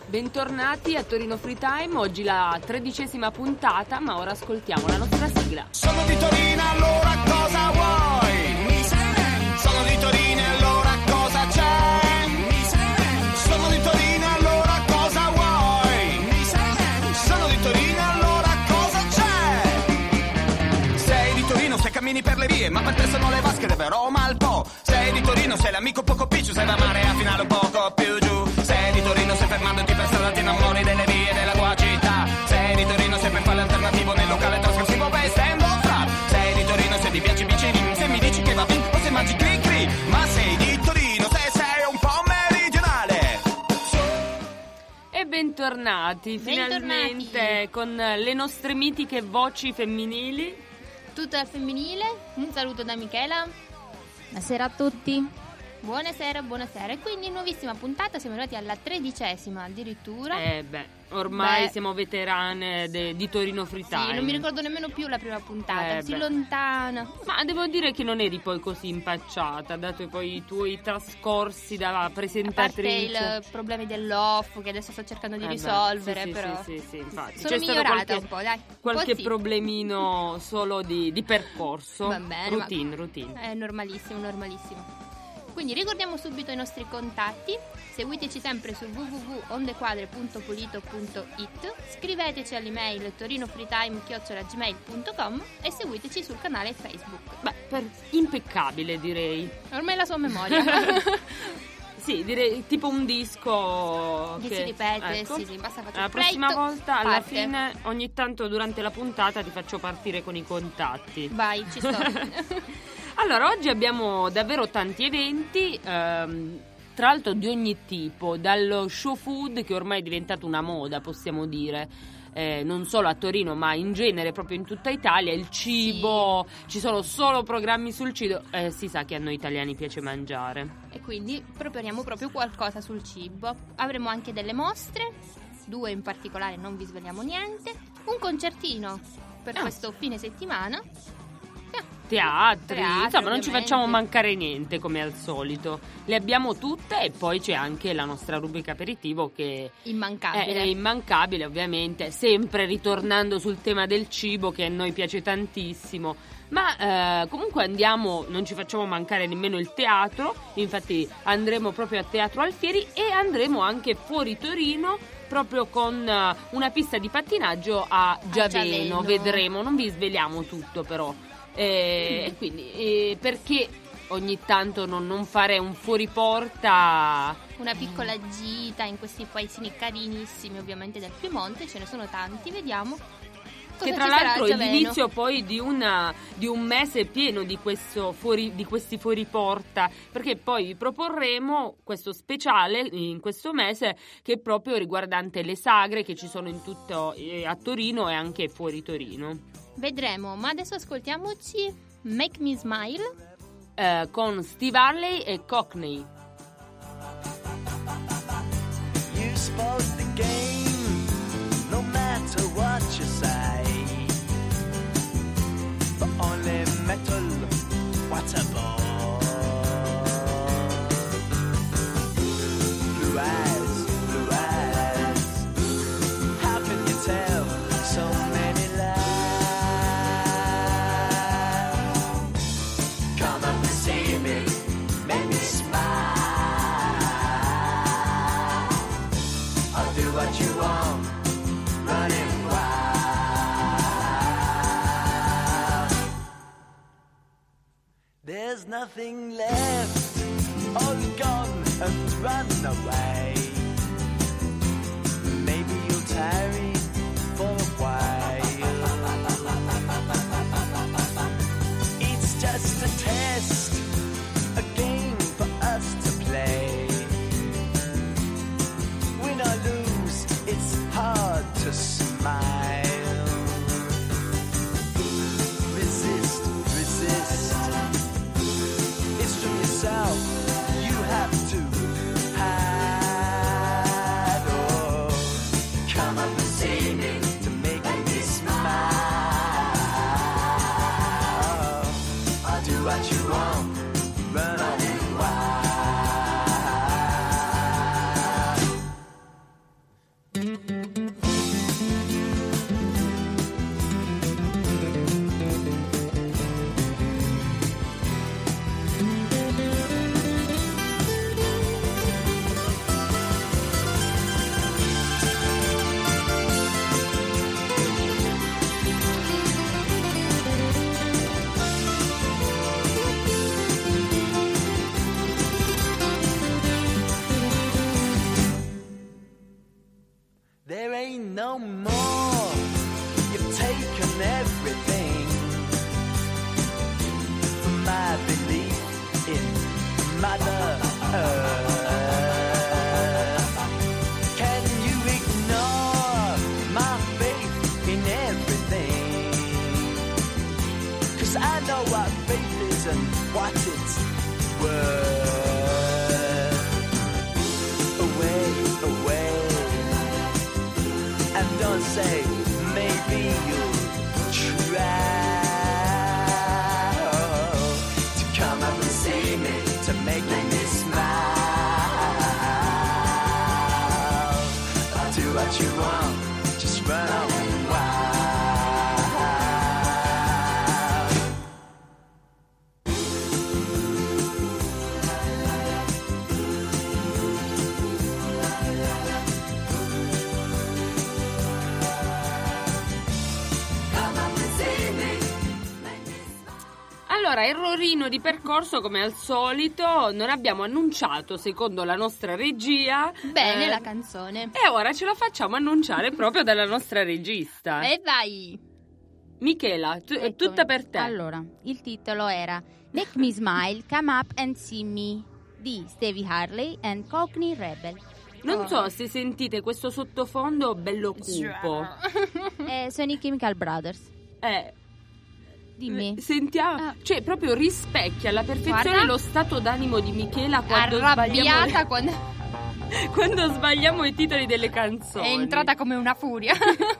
Bentornati a Torino Free Time, oggi la 13ª puntata, ma ora ascoltiamo la nostra sigla. Sono di Torino, allora cosa vuoi? Sono di Torino, allora cosa c'è? Sono di Torino, allora cosa vuoi? Sono di Torino, allora cosa c'è? Sei di Torino se cammini per le vie, ma per te sono le vasche del vero Malpo. Sei di Torino, sei l'amico poco picciu, sei da mare a finale un poco più giù. Sei di Torino, se fermandoti per strada ti innamori delle vie della tua città. Sei di Torino, se per fare l'alternativo nel locale trascorsivo vai stendo fra. Sei di Torino, se ti piace bicini, se mi dici che va bene o se mangi cri cri. Ma sei di Torino, se sei un po' meridionale. E bentornati finalmente con le nostre mitiche voci femminili. Tutto al femminile, un saluto da Michela. Buonasera a tutti. Buonasera. E quindi nuovissima puntata, siamo arrivati alla 13ª addirittura. Ormai siamo veterane di Torino Free Time. Sì, non mi ricordo nemmeno più la prima puntata, così lontana. Ma devo dire che non eri poi così impacciata, dato poi i tuoi trascorsi da presentatrice. A parte i problemi dell'off che adesso sto cercando di risolvere, sì, però. Sì, infatti. Sono migliorata un po', dai. Qualche problemino solo di percorso. Va bene. Routine. È normalissimo. Quindi ricordiamo subito i nostri contatti, seguiteci sempre su www.ondequadre.polito.it, scriveteci all'email torinofreetime@gmail.com e seguiteci sul canale Facebook. Impeccabile direi. Ormai la sua memoria. Sì, direi tipo un disco che si ripete, ecco. sì, basta fare la prossima volta, alla parte. fine, ogni tanto durante la puntata ti faccio partire con i contatti. Vai, ci sto. Allora, oggi abbiamo davvero tanti eventi, tra l'altro di ogni tipo, dallo show food che ormai è diventato una moda, possiamo dire, non solo a Torino ma in genere proprio in tutta Italia, il cibo, ci sono solo programmi sul cibo, si sa che a noi italiani piace mangiare. E quindi proponiamo proprio qualcosa sul cibo. Avremo anche delle mostre, 2 in particolare, non vi sveliamo niente, un concertino per questo fine settimana. Teatri, insomma non ci ovviamente. facciamo mancare niente come al solito, le abbiamo tutte e poi c'è anche la nostra rubrica aperitivo che immancabile. È immancabile ovviamente, sempre ritornando sul tema del cibo che a noi piace tantissimo, ma comunque non ci facciamo mancare nemmeno il teatro, infatti andremo proprio a Teatro Alfieri e andremo anche fuori Torino proprio con una pista di pattinaggio a Giaveno, vedremo, non vi sveliamo tutto però. Quindi perché ogni tanto non fare un fuori porta, una piccola gita in questi paesini carinissimi ovviamente del Piemonte, ce ne sono tanti, vediamo cosa che tra ci sarà l'altro a è Giaveno. l'inizio poi di un mese pieno di questi fuori porta, perché poi vi proporremo questo speciale in questo mese che è proprio riguardante le sagre che ci sono in tutto a Torino e anche fuori Torino. Vedremo, ma adesso ascoltiamoci Make Me Smile con Steve Harley e Cockney. You spoke the game, no matter what you say. But only metal, what a bore. Blue eyes, how can you tell so many lies? Come up and see me, make me smile. I'll do what you want, running wild. There's nothing left, all gone and run away. Maybe you'll tarry for a while. It's just a test, a game for us to play. Win or lose, it's hard to smile. Resist. It's from yourself you have to hide. no more. You've taken everything from my belief in Mother Earth. Can you ignore my faith in everything? 'Cause I know what faith is and what it's worth. Away, and don't say maybe you'll try to come up and see me, to make me smile. I'll do what you want, just run on wild. Allora, errorino di percorso come al solito, non abbiamo annunciato, secondo la nostra regia, Bene la canzone. e ora ce la facciamo annunciare proprio dalla nostra regista. E vai! Michela, Eccomi. tutta per te. Allora, il titolo era Make Me Smile, Come Up and See Me di Stevie Harley and Cockney Rebel. Non so se sentite questo sottofondo bello cupo. Sono i Chemical Brothers. Dimmi. Sentiamo, cioè proprio rispecchia alla perfezione Guarda. lo stato d'animo di Michela quando Arrabbiata quando sbagliamo i titoli delle canzoni. è entrata come una furia.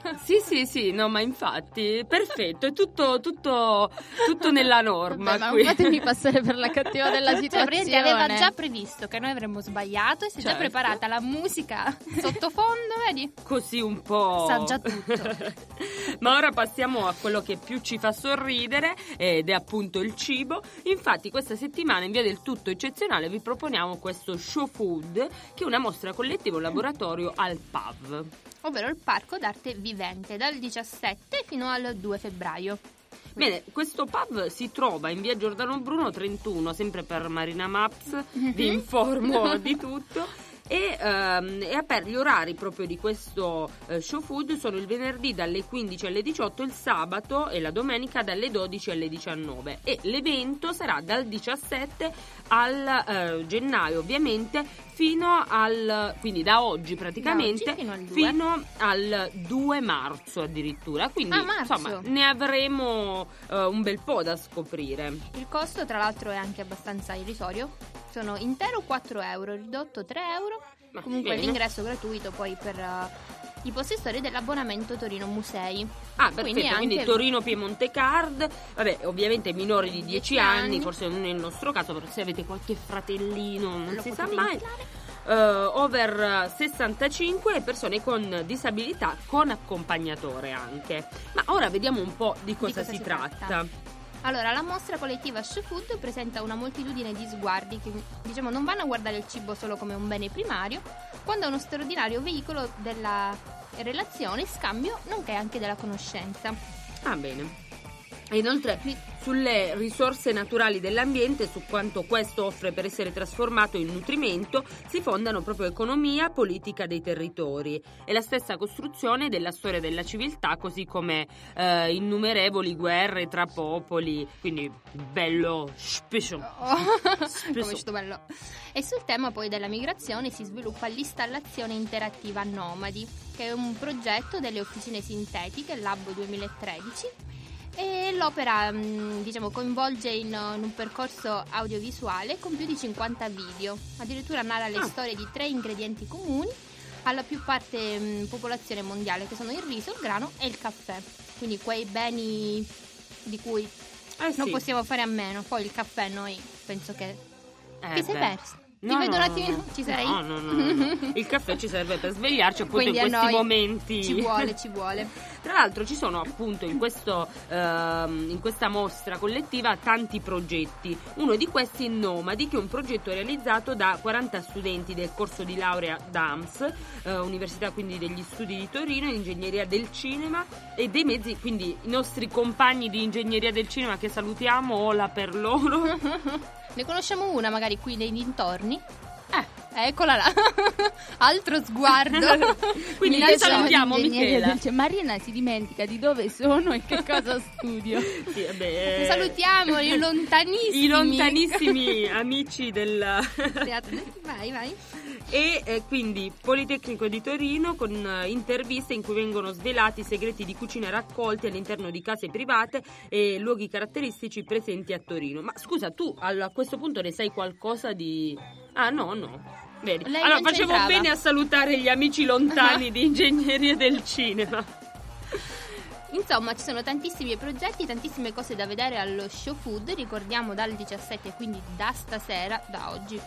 Sì, no, ma infatti, perfetto, è tutto nella norma. Vabbè, ma qui. non fatemi passare per la cattiva della Cioè, situazione. praticamente aveva già previsto che noi avremmo sbagliato e si è già Certo. preparata la musica sottofondo, vedi? Così un po'. Sa già tutto. Ma ora passiamo a quello che più ci fa sorridere ed è appunto il cibo. Infatti questa settimana in via del tutto eccezionale vi proponiamo questo Show Food, che è una mostra collettiva, un laboratorio al PAV. Ovvero il Parco d'Arte Vivente, dal 17 fino al 2 febbraio. Bene, questo pub si trova in via Giordano Bruno 31, sempre per Marina Maps, vi informo di tutto. E gli orari proprio di questo show food sono il venerdì dalle 15 alle 18, il sabato e la domenica dalle 12 alle 19, e l'evento sarà dal 17 al gennaio ovviamente fino quindi da oggi praticamente Da oggi fino al 2. fino al 2 marzo addirittura, quindi marzo. insomma ne avremo un bel po' da scoprire. Il costo tra l'altro è anche abbastanza irrisorio, sono intero 4 euro, ridotto 3 euro, Ma comunque bene. l'ingresso gratuito poi per i possessori dell'abbonamento Torino Musei. Ah, perfetto, quindi anche Torino Piemonte Card, vabbè, ovviamente minori di 10 10 anni, anni. forse non è il nostro caso, però se avete qualche fratellino non lo si sa potete mai. infilare. Over 65 e persone con disabilità con accompagnatore anche. Ma ora vediamo un po' di cosa si tratta. Allora, la mostra collettiva Show Food presenta una moltitudine di sguardi che, diciamo, non vanno a guardare il cibo solo come un bene primario, quanto a uno straordinario veicolo della relazione, scambio, nonché anche della conoscenza. Ah, bene. E inoltre sulle risorse naturali dell'ambiente, su quanto questo offre per essere trasformato in nutrimento, si fondano proprio economia, politica dei territori e la stessa costruzione della storia della civiltà, così come innumerevoli guerre tra popoli, quindi bello special. Come sto bello. E sul tema poi della migrazione si sviluppa l'installazione interattiva Nomadi, che è un progetto delle officine sintetiche Lab 2013. E l'opera coinvolge in un percorso audiovisuale con più di 50 video. Addirittura narra le storie di 3 ingredienti comuni alla più parte popolazione mondiale, che sono il riso, il grano e il caffè. Quindi quei beni di cui non possiamo fare a meno. Poi il caffè noi penso che sei perso. Ti vedo un attimino, ci sei? No. Il caffè ci serve per svegliarci appunto Quindi in a questi noi momenti. Ci vuole. Tra l'altro ci sono appunto in questa mostra collettiva tanti progetti. Uno di questi è Nomadi, che è un progetto realizzato da 40 studenti del corso di laurea DAMS, Università quindi degli Studi di Torino, Ingegneria del Cinema e dei mezzi, quindi i nostri compagni di Ingegneria del Cinema che salutiamo, hola per loro. Ne conosciamo una magari qui nei dintorni? Eccola là. Altro sguardo. Quindi Minaccioso. salutiamo Ingegneria Michela. Dolce. Marina si dimentica di dove sono e che cosa studio. Sì, vabbè, Salutiamo i lontanissimi. i lontanissimi amici del Teatro. Vai. e quindi Politecnico di Torino con interviste in cui vengono svelati i segreti di cucina raccolti all'interno di case private e luoghi caratteristici presenti a Torino. Ma scusa, tu a questo punto ne sai qualcosa di... Ah no. Vedi. Lei Allora non facevo c'entrava. bene a salutare gli amici lontani di Ingegneria del Cinema. Insomma, ci sono tantissimi progetti, tantissime cose da vedere allo Show Food. Ricordiamo dal 17, quindi da stasera, da oggi,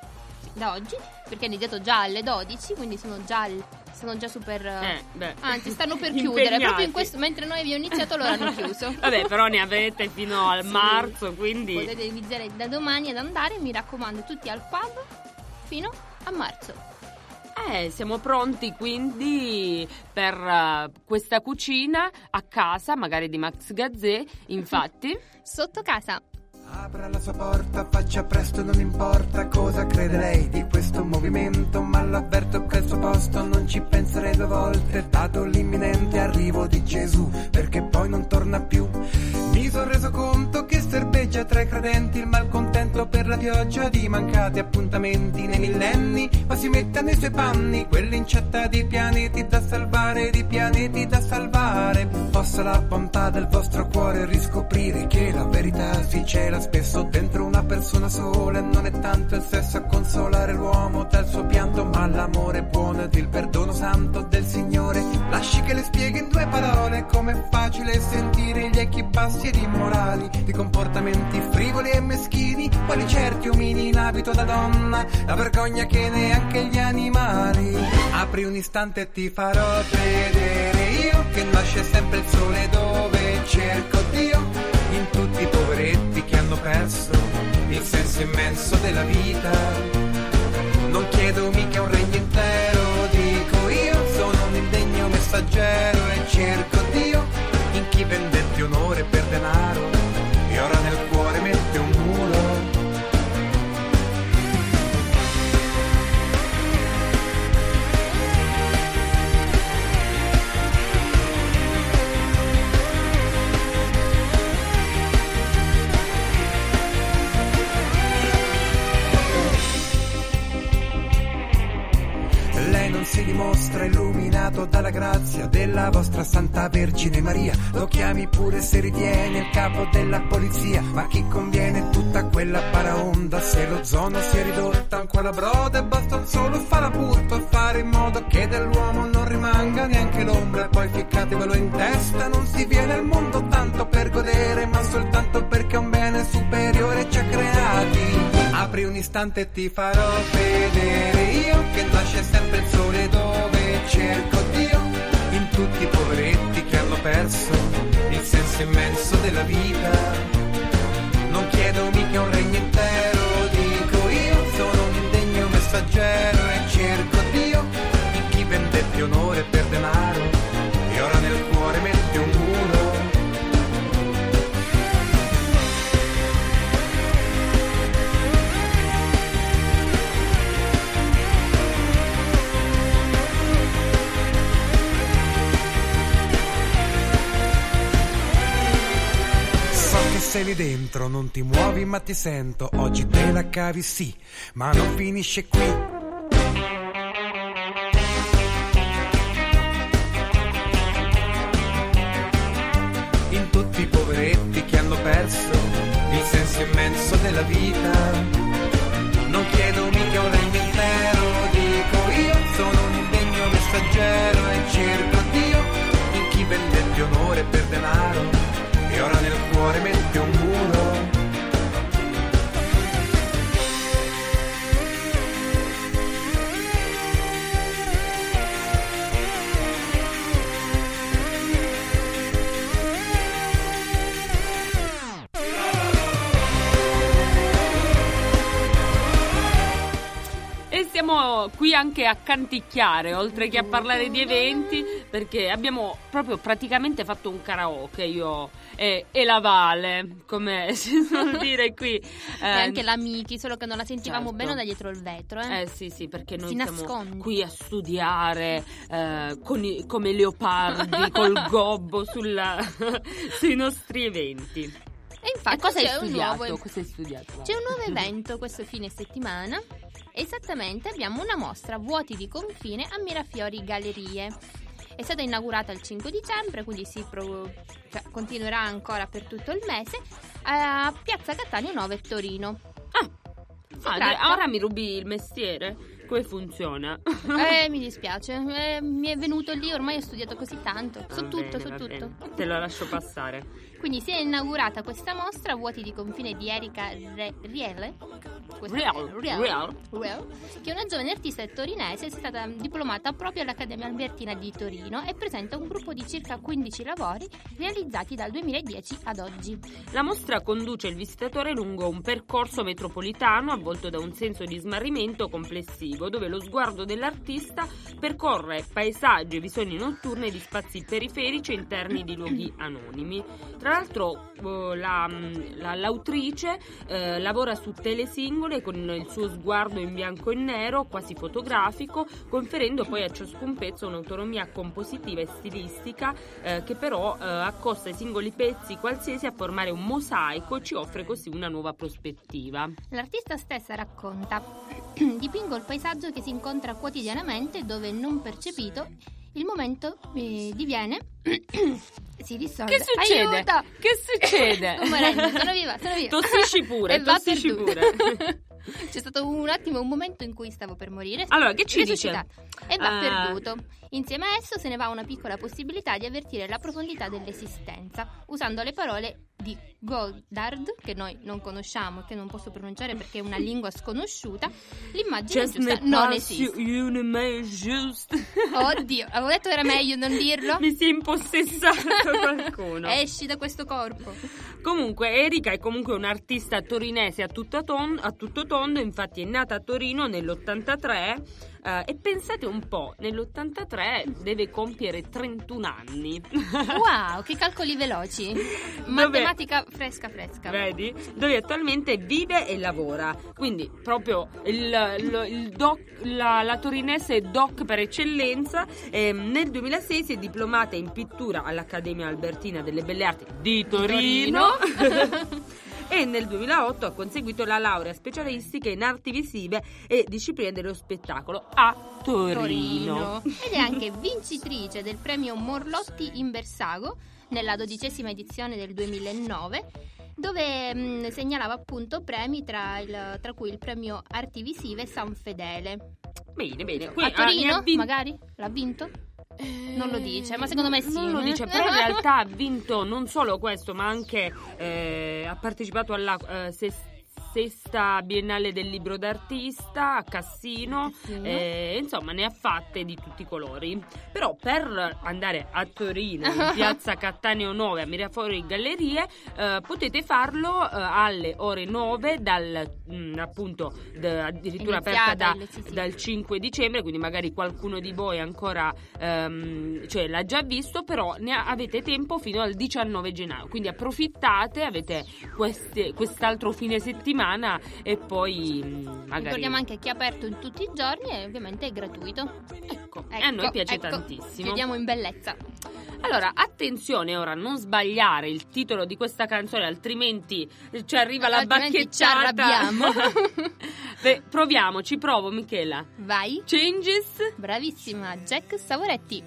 perché è iniziato già alle 12, quindi sono già super... Anzi, stanno per chiudere. Impegnati. Proprio in questo, mentre noi abbiamo iniziato, loro hanno chiuso. Vabbè, però ne avete fino al Sì. marzo, quindi... Potete iniziare da domani ad andare, mi raccomando, tutti al pub fino a marzo. Siamo pronti quindi per questa cucina a casa, magari di Max Gazzè, infatti. Sotto casa. Apra la sua porta, faccia presto, non importa cosa crede lei di questo movimento, ma l'avverto che al suo posto non ci penserei 2 volte, dato l'imminente arrivo di Gesù, perché poi non torna più. Mi sono reso conto che serbeggia tra i credenti il malcontento per la pioggia di mancati appuntamenti nei millenni, ma si metta nei suoi panni, quell'incetta di pianeti da salvare, di pianeti da salvare. Possa la bontà del vostro cuore riscoprire che la verità si cela spesso dentro una persona sola, e non è tanto il sesso a consolare l'uomo dal suo pianto, ma l'amore buono ed il perdono santo del Signore. Lasci che le spieghi in 2 parole com'è facile sentire gli echi bassi ed immorali di comportamenti frivoli e meschini, quali certi omini in abito da donna, la vergogna che neanche gli animali. Apri un istante e ti farò vedere io che nasce sempre il sole dove cerco Dio, in tutti i poveretti che hanno perso il senso immenso della vita. Non chiedo mica un regno intero, dico io sono un indegno messaggero e cerco Dio in chi vendette onore per denaro e ora nel cuore mette un muro. Non si dimostra illuminato dalla grazia della vostra Santa Vergine Maria, lo chiami pure se ritiene il capo della polizia, ma chi conviene tutta quella paraonda se l'ozono si è ridotta ancora broda e basta un solo farapurto a fare in modo che dell'uomo non rimanga neanche l'ombra, e poi ficcatevelo in testa, non si viene al mondo tanto per godere ma soltanto perché un bene superiore ci ha creati. Apri un istante e ti farò vedere io che nasce sempre il sole dove cerco Dio, in tutti i poveretti che hanno perso il senso immenso della vita. Non chiedo mica un regno intero, dico io sono un indegno messaggero e cerco Dio in chi vendette onore per denaro e ora nel cuore mette un muro. Sei lì dentro, non ti muovi ma ti sento, oggi te la cavi sì, ma non finisce qui. In tutti i poveretti che hanno perso il senso immenso della vita. Non chiedo mica un regno intero, dico io sono un indegno messaggero e cerco Dio in chi vendette onore per denaro e ora nel cuore mette un muro. siamo qui anche a canticchiare, oltre che a parlare di eventi, perché abbiamo proprio praticamente fatto un karaoke, io e la Vale, come si suol dire qui. E anche la Miki, solo che non la sentivamo certo. bene da dietro il vetro. Sì, perché noi si siamo nasconde. qui a studiare come leopardi col gobbo sui nostri eventi. E infatti cosa hai c'è studiato? Cosa hai studiato? C'è un nuovo evento questo fine settimana. Esattamente, abbiamo una mostra Vuoti di confine a Mirafiori Gallerie. È stata inaugurata il 5 dicembre, quindi continuerà ancora per tutto il mese a Piazza Cattaneo 9 Torino. Ora mi rubi il mestiere? Come funziona? Mi dispiace, mi è venuto lì, ormai ho studiato così tanto, so tutto. Bene. Te lo lascio passare. Quindi si è inaugurata questa mostra Vuoti di confine di Erika Riele, che è una giovane artista torinese, è stata diplomata proprio all'Accademia Albertina di Torino e presenta un gruppo di circa 15 lavori realizzati dal 2010 ad oggi. La mostra conduce il visitatore lungo un percorso metropolitano avvolto da un senso di smarrimento complessivo, dove lo sguardo dell'artista percorre paesaggi e visioni notturne di spazi periferici e interni di luoghi anonimi. Tra l'altro l'autrice lavora su tele singole con il suo sguardo in bianco e nero, quasi fotografico, conferendo poi a ciascun pezzo un'autonomia compositiva e stilistica che però accosta i singoli pezzi qualsiasi a formare un mosaico e ci offre così una nuova prospettiva. L'artista stessa racconta: dipingo il paesaggio che si incontra quotidianamente, dove non percepito il momento diviene si dissolve. Che succede? Aiuto! Che succede? Sono viva. Tossisci pure. C'è stato un momento in cui stavo per morire. Allora, che ci dice? E va perduto. Insieme a esso se ne va una piccola possibilità di avvertire la profondità dell'esistenza, usando le parole di Godard, che noi non conosciamo, che non posso pronunciare perché è una lingua sconosciuta. L'immagine giusta non esiste. Oddio, avevo detto era meglio non dirlo. Mi si è impossessato qualcuno. Esci da questo corpo. Comunque Erika è comunque un'artista torinese a tutto tondo, infatti è nata a Torino nell'83 e pensate un po', nell'83 deve compiere 31 anni. Wow, che calcoli veloci. Matematica fresca. Vedi? Dove attualmente vive e lavora. Quindi proprio la torinese doc per eccellenza. Nel 2006 si è diplomata in pittura all'Accademia Albertina delle Belle Arti di Torino. E nel 2008 ha conseguito la laurea specialistica in arti visive e discipline dello spettacolo a Torino. Ed è anche vincitrice del premio Morlotti in Bersago nella 12ª edizione del 2009, dove segnalava appunto premi tra cui il premio Arti Visive San Fedele. Bene. A Torino magari? L'ha vinto? Non lo dice, ma secondo me sì. Non lo dice, però in realtà ha vinto non solo questo, ma anche ha partecipato alla sesta Biennale del Libro d'Artista a Cassino. Insomma, ne ha fatte di tutti i colori. Però per andare a Torino, in piazza Cattaneo 9 a Mirafiori Gallerie, potete farlo alle ore 9 addirittura aperta dal 5 dicembre, quindi magari qualcuno di voi ancora l'ha già visto, però avete tempo fino al 19 gennaio, quindi approfittate, avete quest'altro fine settimana e poi magari ricordiamo anche che è aperto in tutti i giorni e ovviamente è gratuito. Ecco, e a noi piace tantissimo. Chiediamo in bellezza. Allora, attenzione ora, non sbagliare il titolo di questa canzone, altrimenti ci arriva la bacchecciata. Ci arrabbiamo. Beh, ci provo, Michela. Vai. Changes. Bravissima, Jack Savoretti.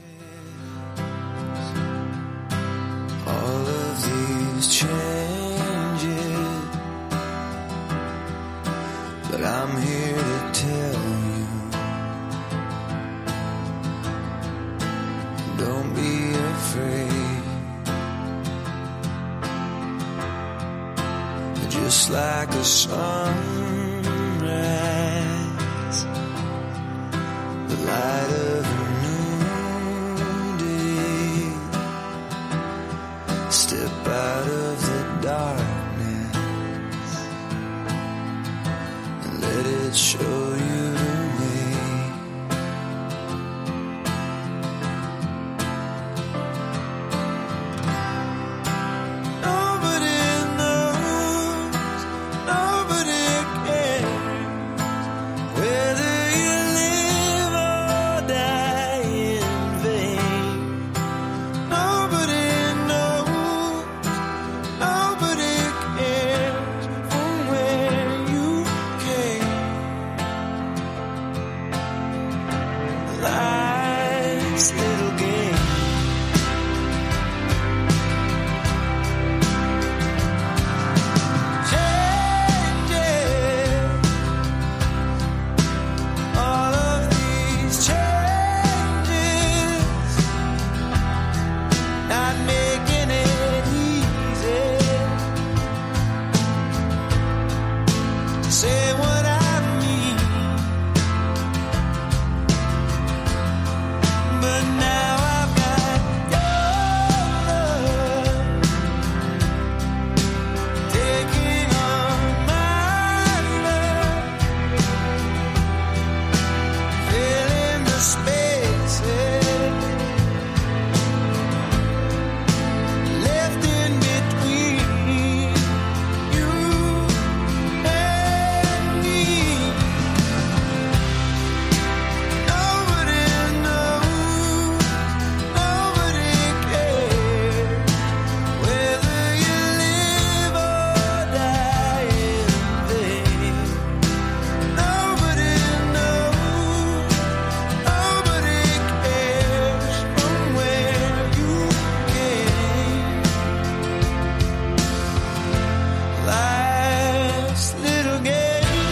All of these changes, but I'm here to tell you, don't be afraid. Just like a sunrise, the light of a new day, step out of the darkness and let it show you the way. life's little game. All of these changes, not making it easy to say what I mean. But now I've got your love taking on my love, filling the spaces left in between you and me. Nobody knows, nobody cares whether you live or die in vain. Nobody knows, nobody cares from where you came. Life's little game.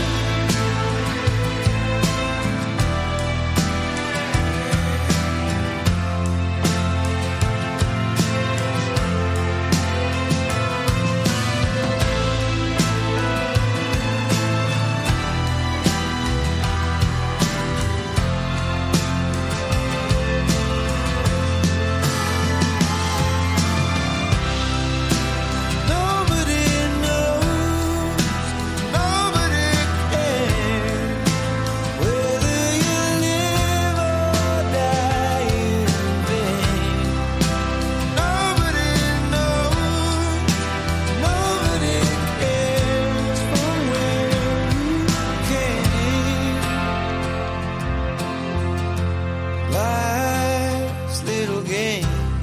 Nobody knows, nobody cares whether you live or die in vain. Nobody knows, nobody cares from where you came. Life's little game.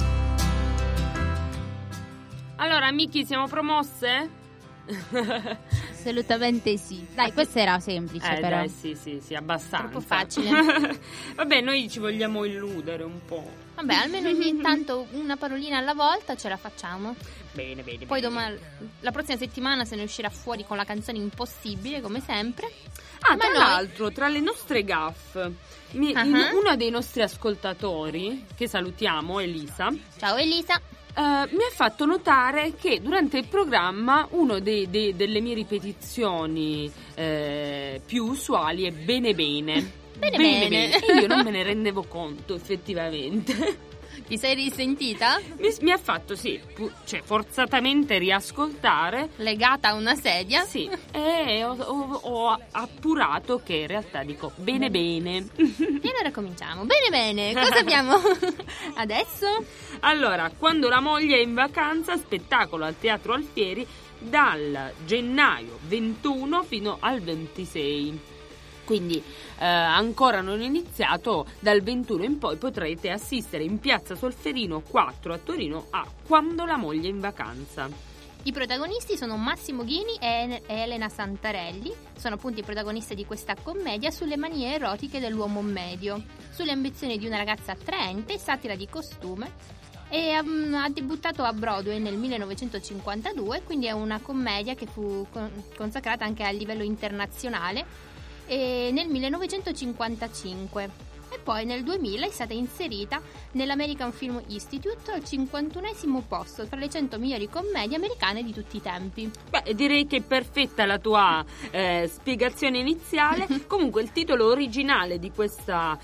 Allora, Miki, siamo promosse? Assolutamente sì. Dai, questo era semplice però. Dai, sì, abbastanza. Troppo facile. Vabbè, noi ci vogliamo illudere un po'. Vabbè, almeno ogni tanto una parolina alla volta ce la facciamo. Bene. Poi domani, la prossima settimana se ne uscirà fuori con la canzone Impossibile, come sempre. Ah, Ma tra noi- l'altro, tra le nostre gaffe, Uh-huh. uno dei nostri ascoltatori, che salutiamo, Elisa, Ciao Elisa. mi ha fatto notare che durante il programma uno delle mie ripetizioni più usuali è bene. Bene. E io non me ne rendevo conto, effettivamente. Ti sei risentita? Mi ha fatto, forzatamente riascoltare. Legata a una sedia? Sì, e ho appurato che in realtà dico bene. E allora cominciamo. Bene. Cosa abbiamo adesso? Allora, Quando la moglie è in vacanza, spettacolo al Teatro Alfieri dal gennaio 21 fino al 26. Quindi ancora non è iniziato, dal 21 in poi potrete assistere in Piazza Solferino 4 a Torino a Quando la moglie è in vacanza. I protagonisti sono Massimo Ghini e Elena Santarelli, sono appunto i protagonisti di questa commedia sulle manie erotiche dell'uomo medio, sulle ambizioni di una ragazza attraente, satira di costume, e ha debuttato a Broadway nel 1952, quindi è una commedia che fu consacrata anche a livello internazionale e nel 1955. E poi nel 2000 è stata inserita nell'American Film Institute al 51esimo posto tra le 100 migliori commedie americane di tutti i tempi. Beh, direi che è perfetta la tua spiegazione iniziale. Comunque il titolo originale di questa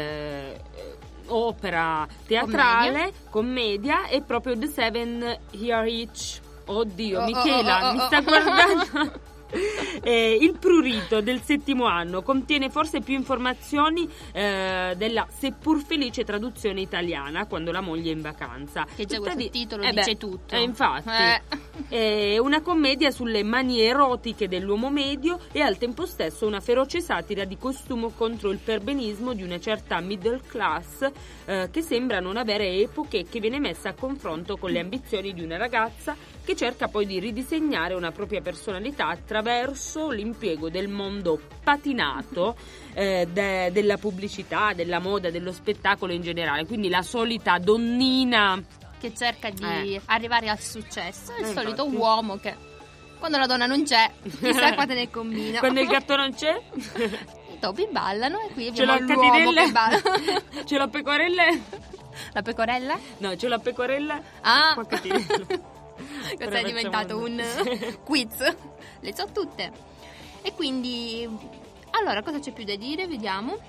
opera teatrale, commedia, è proprio The Seven Year Itch. Oddio, Michela, mi sta guardando. Il prurito del 7° anno contiene forse più informazioni della seppur felice traduzione italiana, Quando la moglie è in vacanza. Che già questo titolo beh, dice tutto. Infatti. È una commedia sulle manie erotiche dell'uomo medio e al tempo stesso una feroce satira di costume contro il perbenismo di una certa middle class che sembra non avere epoche e che viene messa a confronto con le ambizioni di una ragazza che cerca poi di ridisegnare una propria personalità attraverso l'impiego del mondo patinato della pubblicità, della moda, dello spettacolo in generale. Quindi la solita donnina che cerca di arrivare al successo, il solito infatti. uomo che quando la donna non c'è chissà quante ne combina. Quando il gatto non c'è, i topi ballano e qui ce l'ho abbiamo l'uomo catinelle, che balla. ce l'ho pecorelle, La pecorella? no, ce l'ho pecorella, Ah, qua catinelle. questo Ora è diventato facciamo un quiz. Le so tutte. E quindi, allora, cosa c'è più da dire? Vediamo.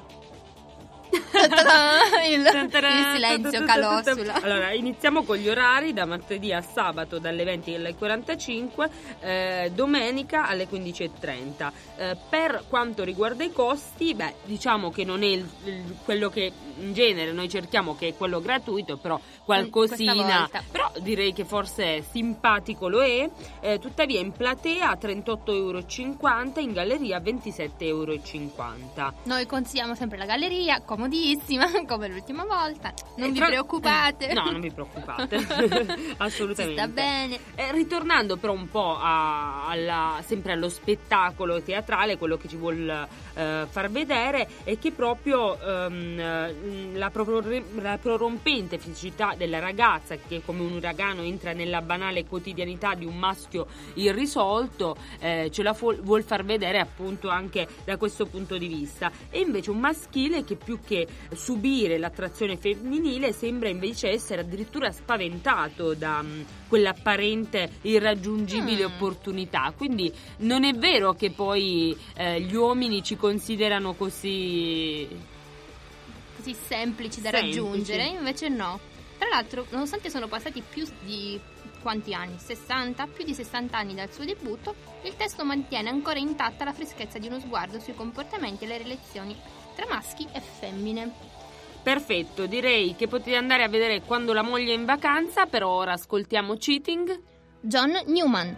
il silenzio calò sulla... Allora, iniziamo con gli orari da martedì a sabato dalle 20 alle 45, domenica alle 15:30. Per quanto riguarda i costi, diciamo che non è quello che in genere noi cerchiamo, che è quello gratuito, però qualcosina, però direi che forse simpatico lo è. Tuttavia in platea 38,50 €, in galleria 27,50 €. Noi consigliamo sempre la galleria, comodissima, come l'ultima volta. Non vi preoccupate. No, non vi preoccupate. Assolutamente. Si sta bene. Ritornando però un po' sempre allo spettacolo teatrale, quello che ci vuol far vedere è che proprio la prorompente fisicità della ragazza, che come un uragano entra nella banale quotidianità di un maschio irrisolto, ce la vuol far vedere appunto anche da questo punto di vista. E invece un maschile che più che subire l'attrazione femminile sembra invece essere addirittura spaventato da quell'apparente irraggiungibile opportunità. Quindi non è vero che poi gli uomini ci considerano così semplici da raggiungere, invece no. Tra l'altro, nonostante sono passati più di quanti anni? 60? Più di 60 anni dal suo debutto, il testo mantiene ancora intatta la freschezza di uno sguardo sui comportamenti e le relazioni tra maschi e femmine. Perfetto, direi che potete andare a vedere Quando la moglie è in vacanza. Per ora ascoltiamo Cheating, John Newman.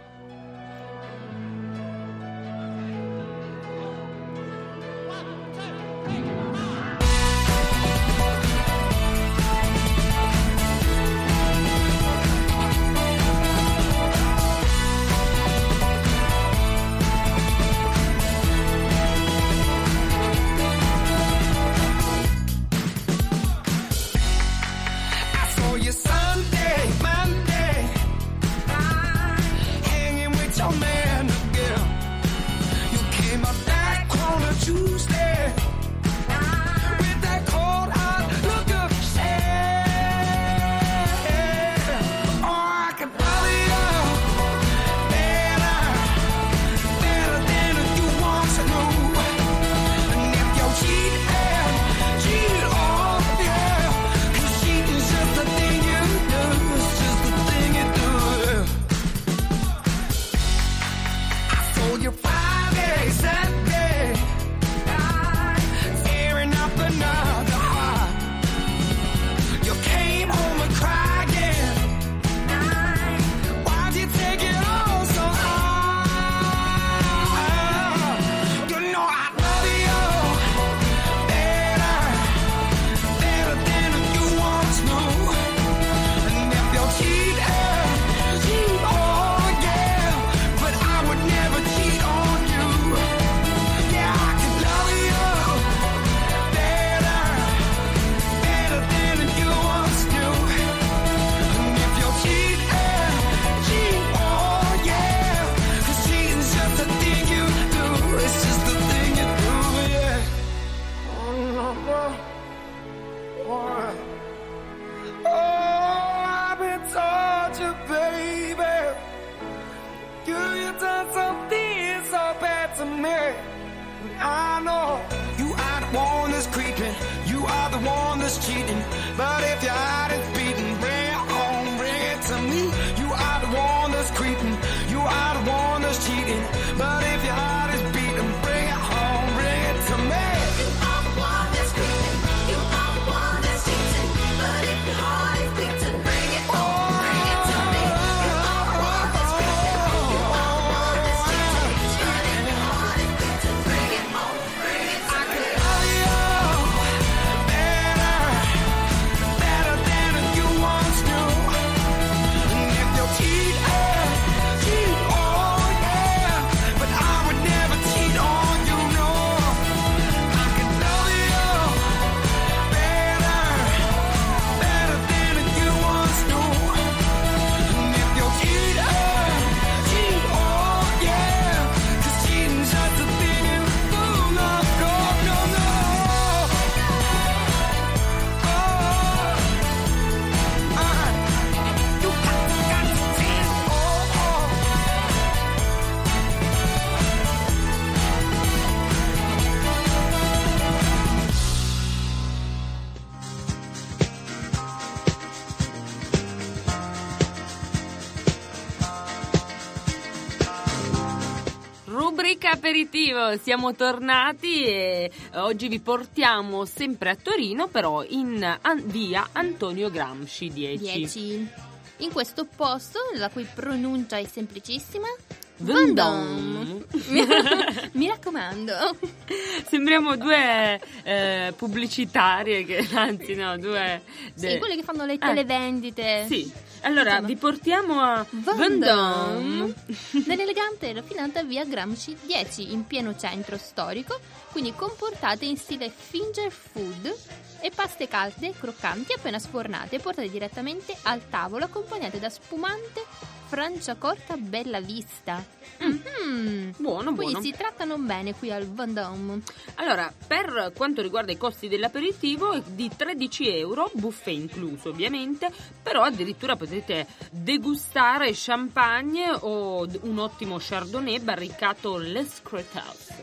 Rubrica aperitivo, siamo tornati e oggi vi portiamo sempre a Torino, però in via Antonio Gramsci 10. In questo posto, la cui pronuncia è semplicissima, Vendôme. Mi raccomando. Sembriamo due pubblicitarie, due... Sì, quelle che fanno le televendite. Sì, allora vi portiamo a Vendôme. Nell'elegante e raffinata via Gramsci 10, in pieno centro storico, quindi comportate in stile finger food e paste calde e croccanti appena sfornate, portate direttamente al tavolo accompagnate da spumante Franciacorta Bella Vista. Buono. Quindi si trattano bene qui al Vendôme. Allora, per quanto riguarda i costi dell'aperitivo è di 13 euro, buffet incluso ovviamente, però addirittura potete degustare champagne o un ottimo chardonnay barricato Les Cretas.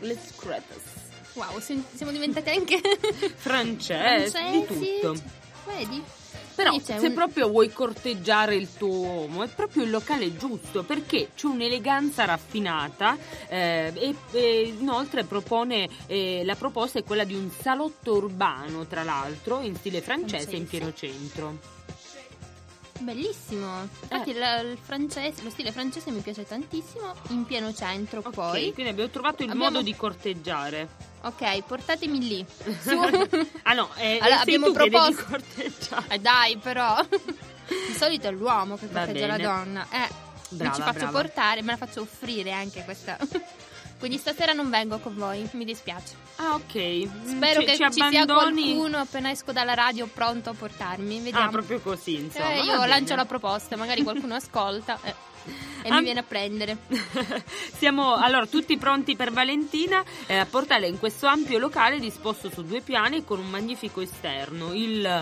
Wow, siamo diventati anche francesi, di tutto. Vedi? Però se proprio vuoi corteggiare il tuo uomo è proprio il locale giusto, perché c'è un'eleganza raffinata e inoltre propone la proposta è quella di un salotto urbano, tra l'altro in stile francese in pieno centro. Bellissimo, infatti lo stile francese mi piace tantissimo, in pieno centro. Ok, poi quindi abbiamo trovato il modo di corteggiare. Ok, portatemi lì. Ah no, allora, sei abbiamo tu che devi proposto. corteggiare. Dai, però di solito è l'uomo che corteggia la donna. Non ci faccio portare, me la faccio offrire anche questa. Quindi stasera non vengo con voi, mi dispiace. Ah, ok. Spero che ci ci sia abbandoni. qualcuno appena esco dalla radio pronto a portarmi. Vediamo. Ah, proprio così, insomma. Io lancio la proposta, magari qualcuno ascolta e mi viene a prendere. Siamo allora tutti pronti per Valentina a portarla in questo ampio locale disposto su 2 piani con un magnifico esterno. Il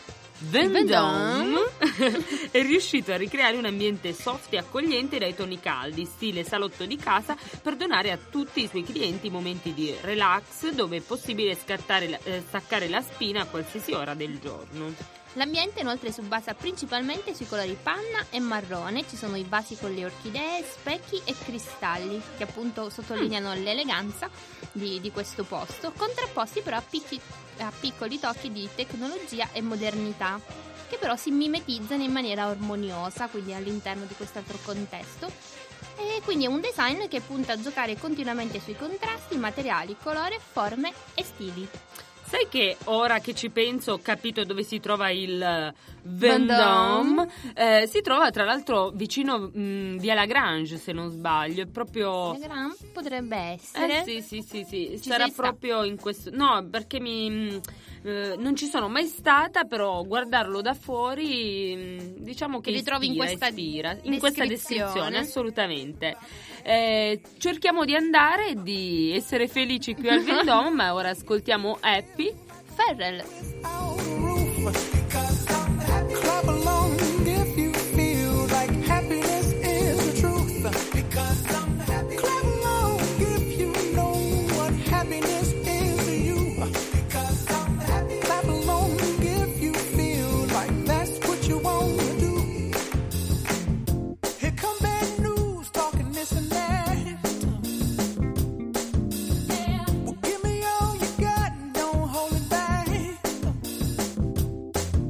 Vendôme è riuscito a ricreare un ambiente soft e accogliente dai toni caldi, stile salotto di casa, per donare a tutti i suoi clienti momenti di relax dove è possibile staccare la spina a qualsiasi ora del giorno. L'ambiente inoltre si basa principalmente sui colori panna e marrone, ci sono i vasi con le orchidee, specchi e cristalli che appunto sottolineano l'eleganza di questo posto, contrapposti però a piccoli tocchi di tecnologia e modernità che però si mimetizzano in maniera armoniosa, quindi all'interno di quest'altro contesto. E quindi è un design che punta a giocare continuamente sui contrasti, materiali, colore, forme e stili. Sai che ora che ci penso ho capito dove si trova il Vendôme? Si trova tra l'altro vicino via Lagrange, se non sbaglio, è proprio... Lagrange potrebbe essere. Sì. Sarà proprio in questo... No, perché non ci sono mai stata, però guardarlo da fuori diciamo che ritrovi in questa descrizione, assolutamente. Cerchiamo di andare e di essere felici qui al Vendôme, ma ora ascoltiamo Happy Ferrell. Clap along if you feel like happiness is the truth. Because I'm happy. Clap along if you know what happiness is to you. Because I'm happy. Clap along if you feel like that's what you want to do. Here come bad news, talking this and that. Well, give me all you got and don't hold it back.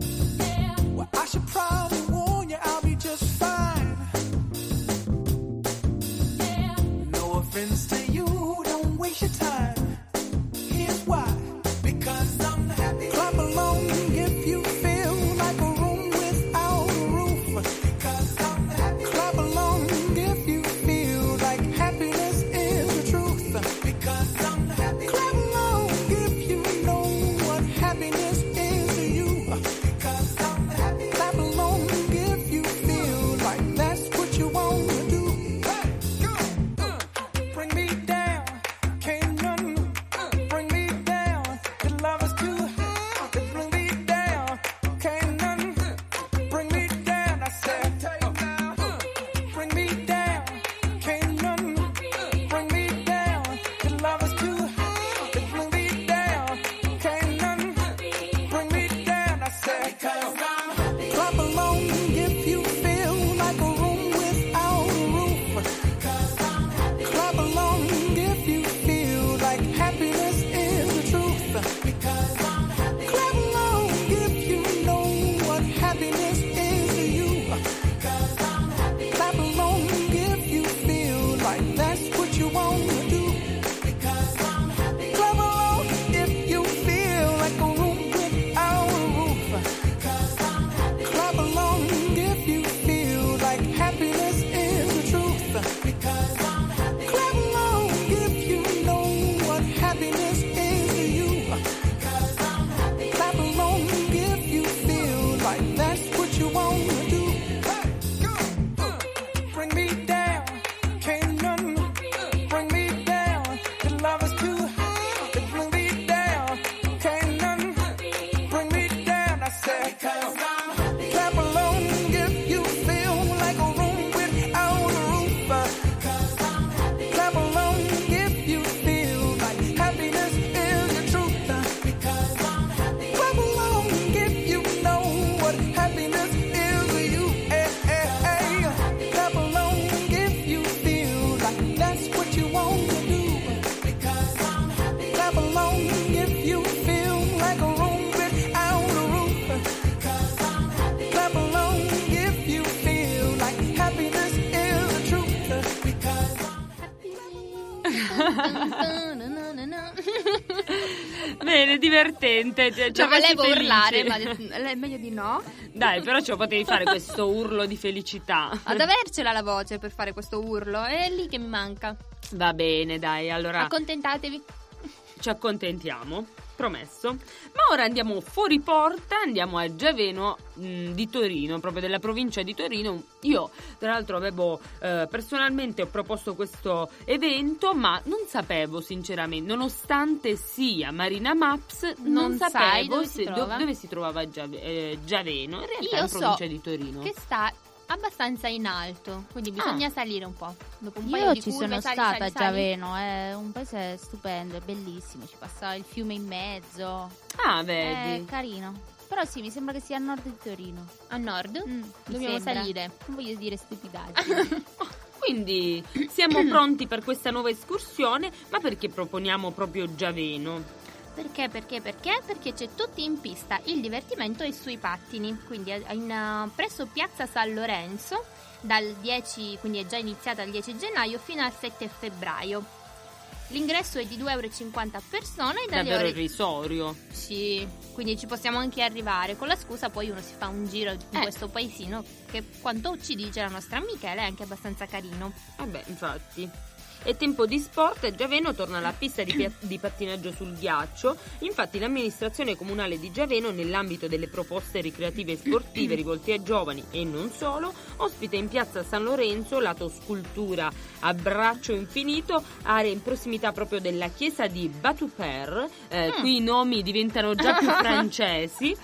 divertente. Cioè, volevo urlare, ma è meglio di no. Dai, però ce lo potevi fare questo urlo di felicità. Ad avercela la voce per fare questo urlo, è lì che mi manca. Va bene, dai, allora Accontentatevi. ci accontentiamo, promesso. Ma ora andiamo fuori porta, andiamo a Giaveno di Torino, proprio della provincia di Torino. Io tra l'altro avevo personalmente ho proposto questo evento, ma non sapevo sinceramente, nonostante sia Marina Maps, non sapevo dove si trovava Giaveno, in realtà in provincia di Torino. Che sta abbastanza in alto, quindi bisogna salire un po'. Dopo un paio Io di ci curve, sono sali, stata sali, a Giaveno, è un paese stupendo, è bellissimo, ci passa il fiume in mezzo. Ah, vedi. È carino. Però sì, mi sembra che sia a nord di Torino. A nord? Mi Dobbiamo sembra. salire. Non voglio dire stupidaggini. Quindi siamo pronti per questa nuova escursione, ma perché proponiamo proprio Giaveno? Perché? Perché c'è tutti in pista, il divertimento è sui pattini, quindi presso Piazza San Lorenzo dal 10, quindi è già iniziata il 10 gennaio fino al 7 febbraio. L'ingresso è di 2,50 € a persona e dalle Davvero ore... irrisorio. Sì, quindi ci possiamo anche arrivare, con la scusa poi uno si fa un giro in questo paesino che, quanto ci dice la nostra Michele, è anche abbastanza carino. Vabbè, infatti. È tempo di sport e Giaveno torna alla pista di pattinaggio sul ghiaccio. Infatti l'amministrazione comunale di Giaveno, nell'ambito delle proposte ricreative e sportive rivolte ai giovani e non solo, ospita in piazza San Lorenzo, lato scultura a braccio infinito, area in prossimità proprio della chiesa di Batuper. Qui i nomi diventano già più francesi.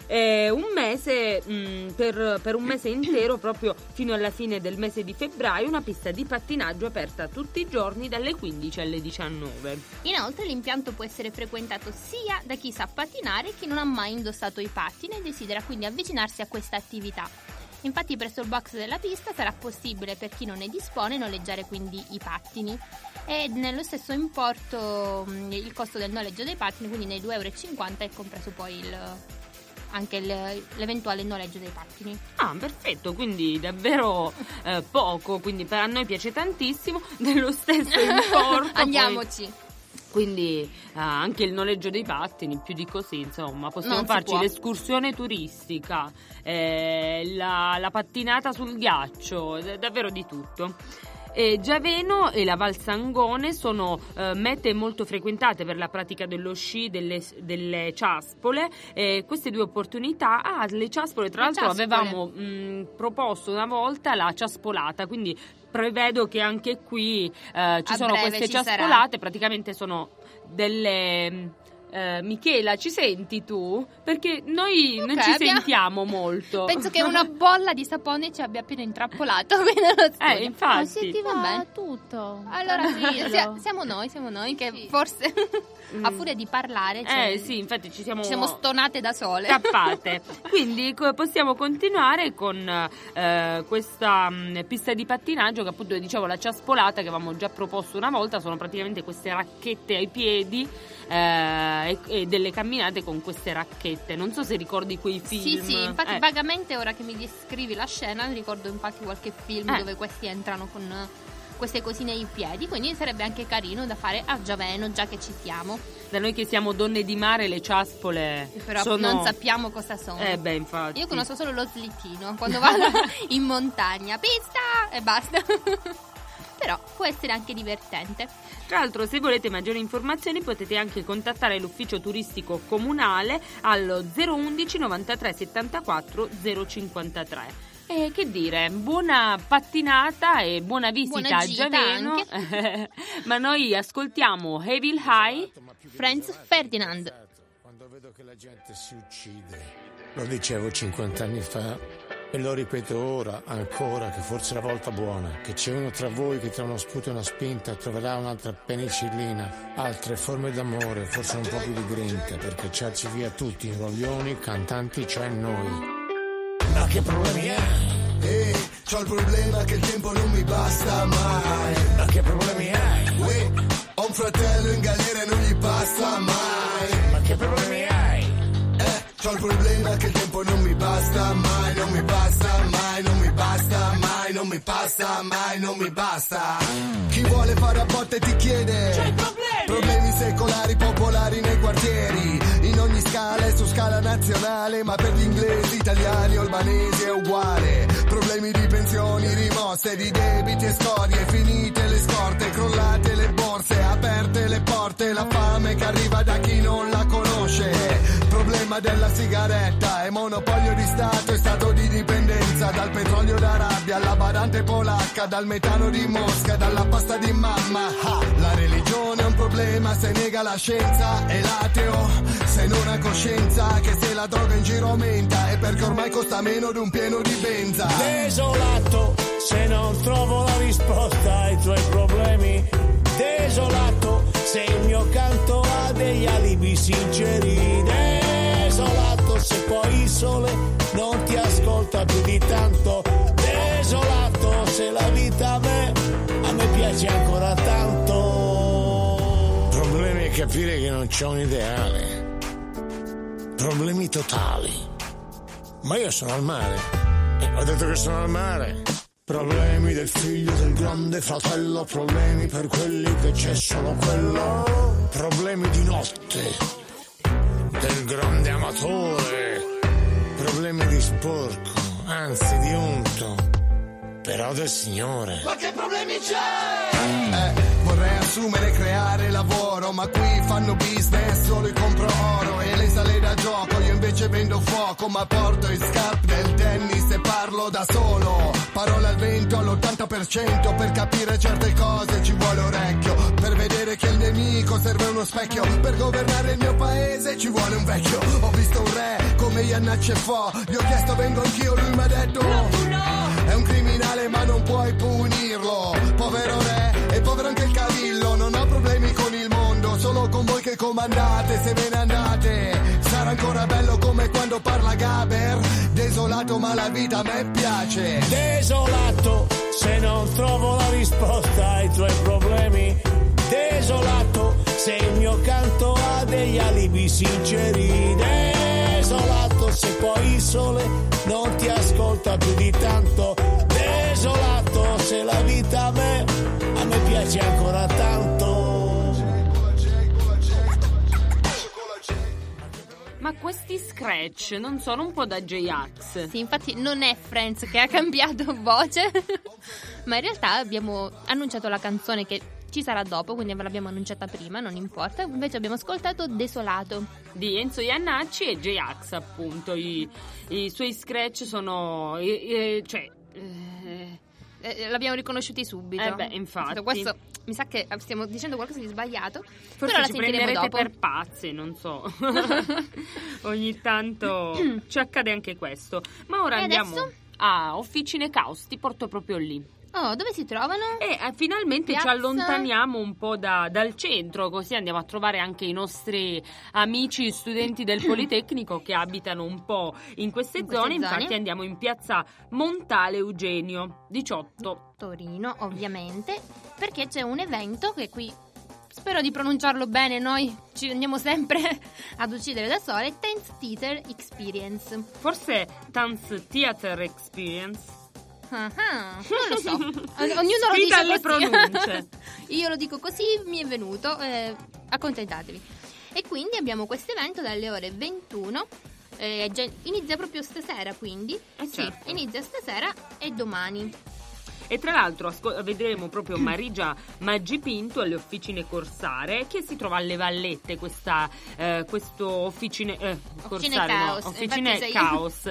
Un mese per un mese intero, proprio fino alla fine del mese di febbraio, una pista di pattinaggio aperta tutti i giorni dalle 15 alle 19. Inoltre l'impianto può essere frequentato sia da chi sa pattinare che chi non ha mai indossato i pattini e desidera quindi avvicinarsi a questa attività. Infatti presso il box della pista sarà possibile per chi non ne dispone noleggiare quindi i pattini e nello stesso importo il costo del noleggio dei pattini, quindi nei 2,50 € è compreso poi anche l'eventuale noleggio dei pattini. Ah, perfetto, quindi davvero poco, quindi a noi piace tantissimo, dello stesso importo. Andiamoci. Quindi anche il noleggio dei pattini, più di così, insomma, possiamo Non si farci può. l'escursione turistica, la pattinata sul ghiaccio, davvero di tutto. Giaveno e la Val Sangone sono mete molto frequentate per la pratica dello sci, delle ciaspole. Queste due opportunità, le ciaspole, tra l'altro avevamo proposto una volta la ciaspolata, quindi prevedo che anche qui ci sono queste ciaspolate, praticamente sono delle... Michela, ci senti tu? Perché noi non ci sentiamo molto. Penso che una bolla di sapone ci abbia appena intrappolato qui nello studio. Infatti. Si attiva tutto. Allora sì, siamo noi che forse a furia di parlare sì, infatti ci siamo stonate da sole. Tappate. Quindi possiamo continuare con questa pista di pattinaggio che appunto dicevo, la ciaspolata, che avevamo già proposto una volta. Sono praticamente queste racchette ai piedi e delle camminate con queste racchette. Non so se ricordi quei film. Sì, infatti vagamente ora che mi descrivi la scena ricordo infatti qualche film dove questi entrano con queste cosine ai piedi, quindi sarebbe anche carino da fare a Giaveno, già che ci siamo. Da noi che siamo donne di mare, le ciaspole però non sappiamo cosa sono. Infatti. Io conosco solo lo slittino quando vado in montagna, pista e basta. Però può essere anche divertente. Tra l'altro, se volete maggiori informazioni potete anche contattare l'ufficio turistico comunale allo 011 93 74 053. E che dire, buona pattinata e buona visita a Giaveno. Ma noi ascoltiamo Evil High, Franz Ferdinand. Quando vedo che la gente si uccide, lo dicevo 50 anni fa e lo ripeto ora, ancora, che forse è la volta buona, che c'è uno tra voi che tra uno sputo e una spinta troverà un'altra penicillina, altre forme d'amore, forse un po' più di grinta, per cacciarci via tutti, imbroglioni, cantanti, cioè noi. Ma che problemi hai? C'ho il problema che il tempo non mi basta mai. Ma che problemi hai? Ho un fratello in galera e non gli passa mai. Ma che problemi hai? C'ho il problema che il tempo non mi basta mai, non mi basta mai, non mi basta mai, non mi passa mai, non mi basta. Chi vuole fare a botte ti chiede: c'è il problema? Problemi secolari popolari nei quartieri, in ogni scala e su scala nazionale, ma per gli inglesi, italiani o albanesi è uguale. Problemi di pensioni rimosse, di debiti e scorie, finite le scorte, crollate le borse, aperte le porte, la fame che arriva da chi non la conosce. Problema della sigaretta, è monopolio di Stato, è stato di dipendenza, dal petrolio d'Arabia alla badante polacca, dal metano di Mosca, dalla pasta di mamma. La religione è un problema se nega la scienza, è l'ateo se non ha coscienza che se la droga in giro aumenta è perché ormai costa meno di un pieno di benza. Desolato se non trovo la risposta ai tuoi problemi, desolato se il mio canto ha degli alibi sinceri, desolato se poi il sole non ti ascolta più di tanto, desolato se la vita a me piace ancora tanto. Problemi a capire che non c'ho un ideale, problemi totali, ma io sono al mare, ho detto che sono al mare. Problemi del figlio del grande fratello, problemi per quelli che c'è solo quello, problemi di notte del grande amatore, problemi di sporco, anzi di unto, però del Signore. Ma che problemi c'è? Vorrei assumere e creare lavoro, ma qui fanno business, solo io compro oro e le sale da gioco, io invece vendo fuoco, ma porto il scalp del tennis e parlo da solo. Parole al vento all'80%, per capire certe cose ci vuole orecchio, per vedere che il nemico serve uno specchio, per governare il mio paese ci vuole un vecchio. Ho visto un re come Iannacci e Fo, gli ho chiesto vengo anch'io, lui mi ha detto è un criminale ma non puoi punirlo. Povero re e povero anche il cavillo, non ho problemi con il mondo, solo con voi che comandate, se ve ne andate sarà ancora bello come quando parla Gaber. Desolato ma la vita a me piace. Desolato se non trovo la risposta ai tuoi problemi, desolato se il mio canto ha degli alibi sinceri, desolato se poi il sole non ti ascolta più di tanto, desolato se la vita a me piace ancora tanto. Ma questi scratch non sono un po' da J-Ax? Sì, infatti non è Friends che ha cambiato voce, ma in realtà abbiamo annunciato la canzone che ci sarà dopo, quindi ve l'abbiamo annunciata prima, non importa. Invece abbiamo ascoltato Desolato di Enzo Iannacci e J-Ax, appunto. I suoi scratch sono... l'abbiamo riconosciuti subito. Infatti. Questo mi sa che stiamo dicendo qualcosa di sbagliato. Forse però la ci sentiremo prenderete dopo. per pazze, non so. Ogni tanto ci accade anche questo. Ma ora E andiamo adesso? a Officine Caos, ti porto proprio lì. Oh, dove si trovano? E finalmente Piazza? ci allontaniamo un po' dal centro, così andiamo a trovare anche i nostri amici studenti del Politecnico che abitano un po' in queste zone. Infatti andiamo in piazza Montale Eugenio 18 Torino, ovviamente, perché c'è un evento che qui spero di pronunciarlo bene, noi ci andiamo sempre ad uccidere da sole. Dance Theater Experience. Forse Dance Theater Experience. Non lo so, ognuno lo Sfida dice alle così. pronunce. Io lo dico così, mi è venuto, accontentatevi. E quindi abbiamo questo evento dalle ore 21, inizia proprio stasera, quindi certo. Inizia stasera e domani. E tra l'altro vedremo proprio Marigia Maggipinto alle Officine Corsare, che si trova alle Vallette, questo Officine Corsare, Caos. no, Officine Infatti Caos.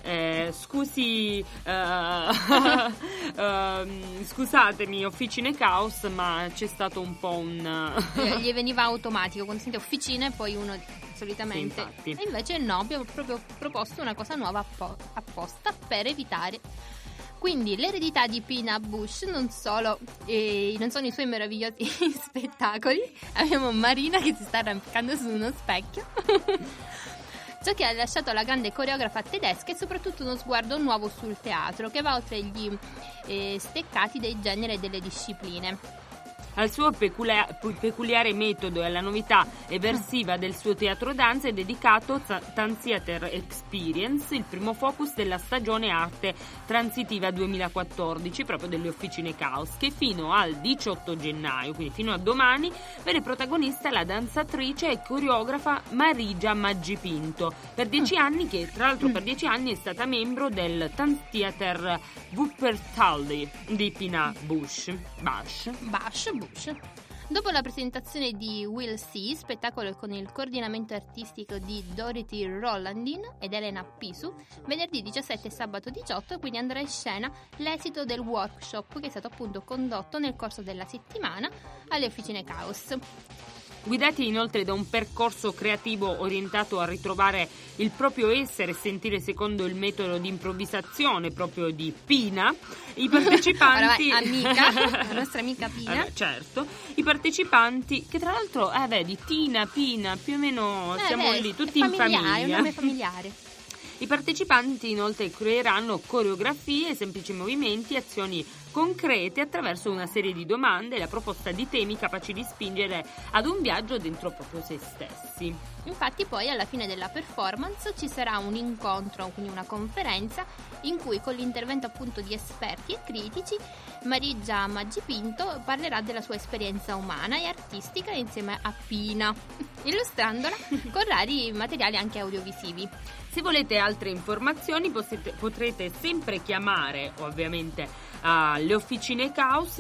Scusatemi Officine Caos, ma c'è stato un po' gli veniva automatico quando sente officine, poi uno solitamente sì, e invece no, abbiamo proprio proposto una cosa nuova apposta per evitare. Quindi l'eredità di Pina Bush non sono i suoi meravigliosi spettacoli. Abbiamo Marina che si sta arrampicando su uno specchio. Ciò che ha lasciato la grande coreografa tedesca è soprattutto uno sguardo nuovo sul teatro che va oltre gli steccati dei generi e delle discipline. Al suo peculiare metodo e alla novità eversiva del suo teatro danza è dedicato Tanztheater Experience, il primo focus della stagione arte transitiva 2014, proprio delle Officine Caos, che fino al 18 gennaio, quindi fino a domani, vede protagonista la danzatrice e coreografa Marigia Maggipinto, per 10 anni, che tra l'altro per 10 anni è stata membro del Tanztheater Wuppertal di Pina Bausch. Dopo la presentazione di We'll See, spettacolo con il coordinamento artistico di Dorothy Rollandin ed Elena Pisu, venerdì 17 e sabato 18, quindi andrà in scena l'esito del workshop che è stato appunto condotto nel corso della settimana alle Officine Caos. Guidati inoltre da un percorso creativo orientato a ritrovare il proprio essere e sentire secondo il metodo di improvvisazione proprio di Pina, i partecipanti... la nostra amica Pina. Certo, i partecipanti, che tra l'altro, vedi, Tina, Pina, più o meno siamo lì, tutti in famiglia. È un nome familiare. I partecipanti inoltre creeranno coreografie, semplici movimenti, azioni concrete attraverso una serie di domande e la proposta di temi capaci di spingere ad un viaggio dentro proprio se stessi. Infatti poi alla fine della performance ci sarà un incontro, quindi una conferenza in cui con l'intervento appunto di esperti e critici Marigia Maggipinto parlerà della sua esperienza umana e artistica insieme a Pina, illustrandola con rari materiali anche audiovisivi. Se volete altre informazioni potrete sempre chiamare ovviamente alle Officine Caos,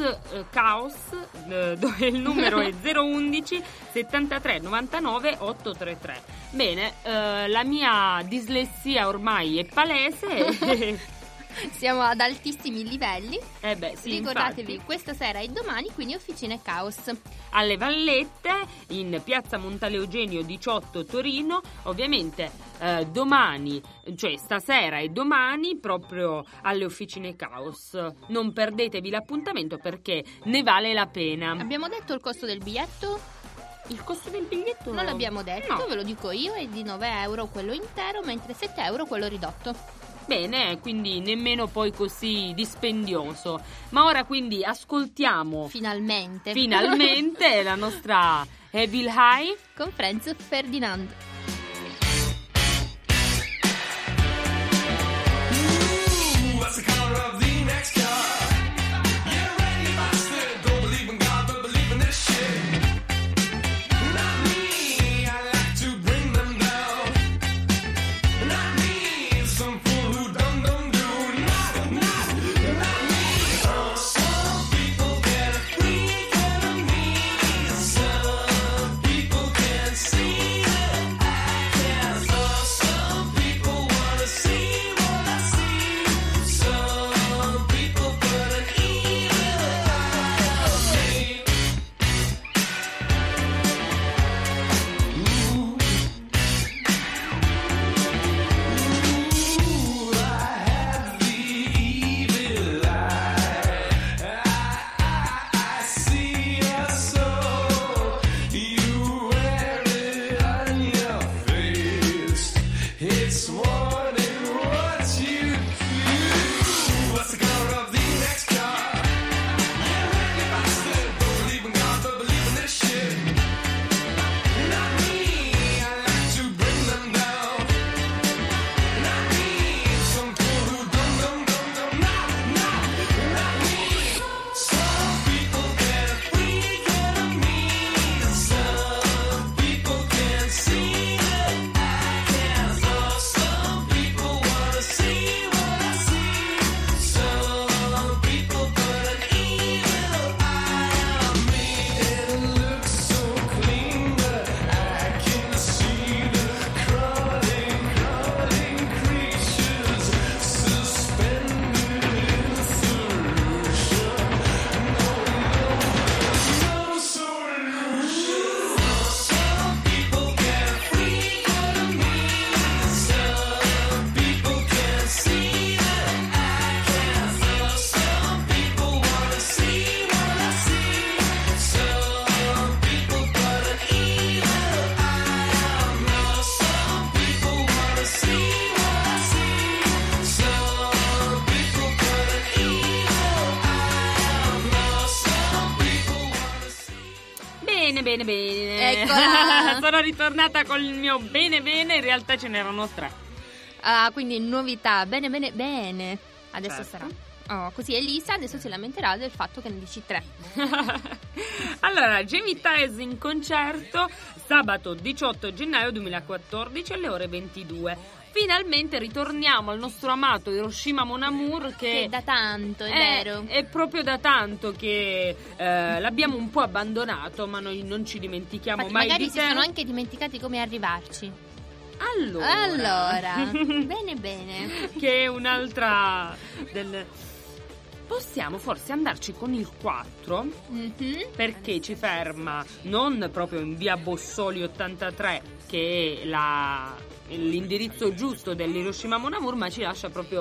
dove il numero è 011 73 99 833. Bene, la mia dislessia ormai è palese. Siamo ad altissimi livelli. Sì, ricordatevi, infatti. Questa sera e domani, quindi Officine Caos alle Vallette in piazza Montaleeugenio 18 Torino, ovviamente domani, cioè stasera e domani, proprio alle Officine Caos. Non perdetevi l'appuntamento perché ne vale la pena. Abbiamo detto il costo del biglietto? Il costo del biglietto non l'abbiamo detto, no. Ve lo dico io, è di 9 euro quello intero, mentre 7 euro quello ridotto. Bene, quindi nemmeno poi così dispendioso. Ma ora quindi ascoltiamo finalmente la nostra Evil High con Franz Ferdinand. What's the color of the next car? Yeah, ready, bastard. Don't believe in God, but believe in this shit. Not me, I like to bring them down. Not me, some fool who dum dum do. Not me. Some people get a freak out of me. Some people can't see it. bene. Eccola. Sono ritornata con il mio bene, in realtà ce n'erano 3. Ah, quindi novità, bene. Adesso Certo. sarà. Oh, così Elisa adesso si lamenterà del fatto che ne dici 3. Allora, Jamie Tights in concerto sabato 18 gennaio 2014 alle ore 22. Finalmente ritorniamo al nostro amato Hiroshima Mon Amour Che da tanto, è vero. È proprio da tanto che l'abbiamo un po' abbandonato, ma noi non ci dimentichiamo Infatti, mai magari di si te. sono anche dimenticati come arrivarci. Allora. Bene. Che è un'altra del... Possiamo forse andarci con il 4 perché ci ferma non proprio in via Bossoli 83 che è l'indirizzo giusto dell'Hiroshima Mon Amour, ma ci lascia proprio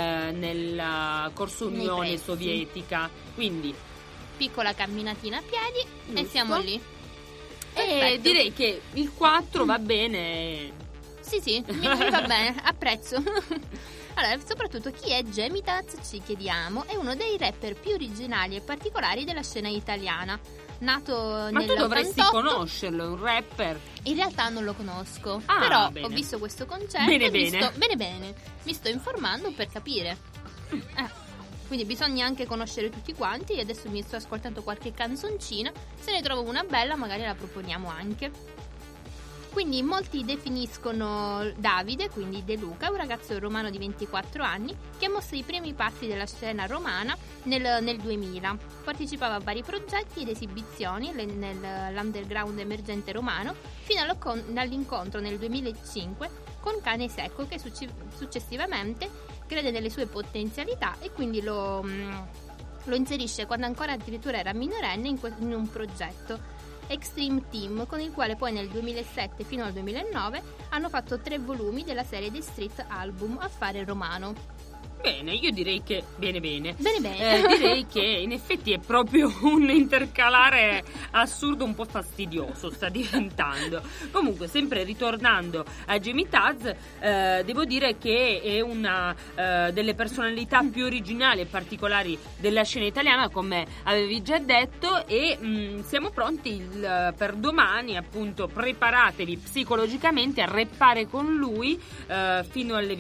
nel Corso Unione pressi. Sovietica, quindi Piccola camminatina a piedi e Giusto. siamo lì. e Perfetto. direi che il 4 va bene. Sì, mi va bene, apprezzo. Allora, soprattutto chi è Jamie Tights, ci chiediamo, è uno dei rapper più originali e particolari della scena italiana. Nato Ma tu dovresti nell'88, conoscerlo, è un rapper. in realtà non lo conosco, Ah, però bene. ho visto questo concerto Bene, e bene. mi sto informando per capire. Quindi bisogna anche conoscere tutti quanti e adesso mi sto ascoltando qualche canzoncina, se ne trovo una bella magari la proponiamo anche. Quindi molti definiscono Davide, quindi De Luca, un ragazzo romano di 24 anni che mossa i primi passi della scena romana nel 2000. Partecipava a vari progetti ed esibizioni nell'underground emergente romano fino all'incontro nel 2005 con Cane Secco, che successivamente crede nelle sue potenzialità e quindi lo inserisce quando ancora addirittura era minorenne in un progetto, Extreme Team, con il quale poi nel 2007 fino al 2009 hanno fatto 3 volumi della serie The Street Album Affare Romano. Bene, io direi che bene. Bene. Direi che in effetti è proprio un intercalare assurdo, un po' fastidioso sta diventando. Comunque, sempre ritornando a Jamie Tights, devo dire che è una delle personalità più originali e particolari della scena italiana, come avevi già detto, e siamo pronti per domani, appunto. Preparatevi psicologicamente a rappare con lui fino alle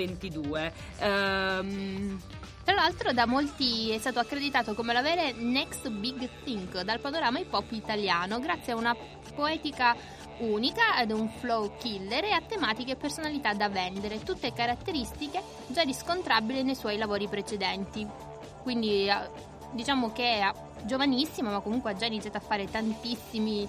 22. Tra l'altro da molti è stato accreditato come l'avere next big thing dal panorama hip hop italiano, grazie a una poetica unica, ad un flow killer e a tematiche e personalità da vendere, tutte caratteristiche già riscontrabili nei suoi lavori precedenti. Quindi diciamo che è giovanissimo, ma comunque ha già iniziato a fare tantissime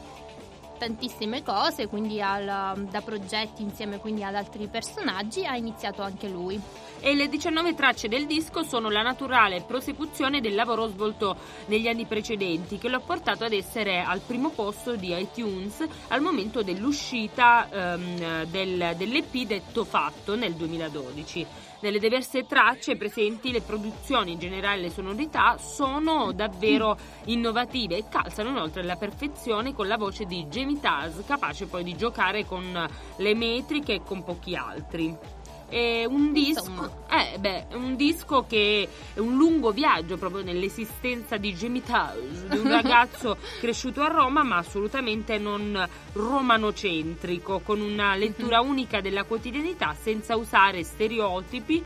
cose, quindi da progetti insieme quindi ad altri personaggi ha iniziato anche lui. E le 19 tracce del disco sono la naturale prosecuzione del lavoro svolto negli anni precedenti, che lo ha portato ad essere al primo posto di iTunes al momento dell'uscita dell'EP detto Fatto nel 2012. Nelle diverse tracce presenti le produzioni, in generale le sonorità, sono davvero innovative e calzano inoltre alla perfezione con la voce di Jamie Tights, capace poi di giocare con le metriche e con pochi altri. È un disco, un disco che è un lungo viaggio proprio nell'esistenza di Jamie Tights, di un ragazzo cresciuto a Roma ma assolutamente non romanocentrico, con una lettura unica della quotidianità senza usare stereotipi,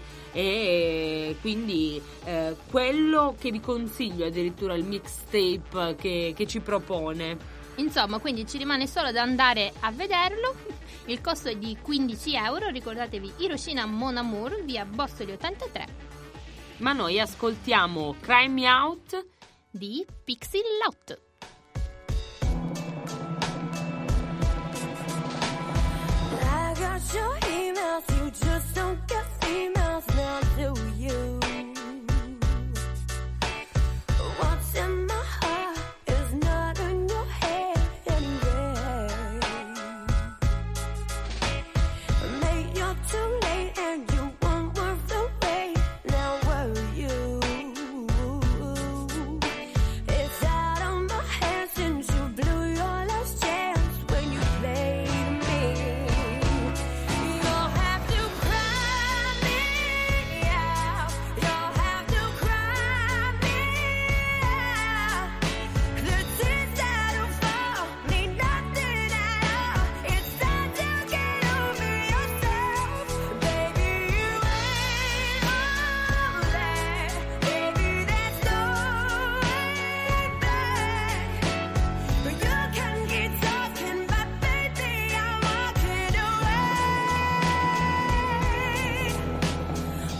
e quindi quello che vi consiglio, addirittura il mixtape che ci propone. Insomma, quindi ci rimane solo da andare a vederlo. Il costo è di 15 euro. Ricordatevi, Hiroshima Mon Amour, via Bossoli 83. Ma noi ascoltiamo Cry Me Out di Pixie Lott. I got your emails, you just don't get females now, do you? What's in my heart is not in your head anyway. Mate, you're too late and you weren't worth the wait. Now were you? It's out of my hands since you blew your last chance when you played me. You'll have to cry me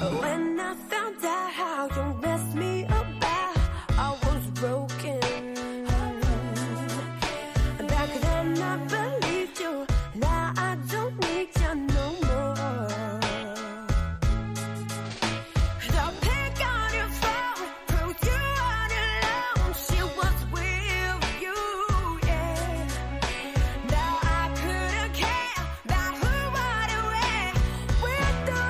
When I found out how you messed me about, I was broken. Back then I believed you, now I don't need you no more. The pick on your phone proves you aren't alone. She was with you, yeah. Now I couldn't care about who, what, or where with you.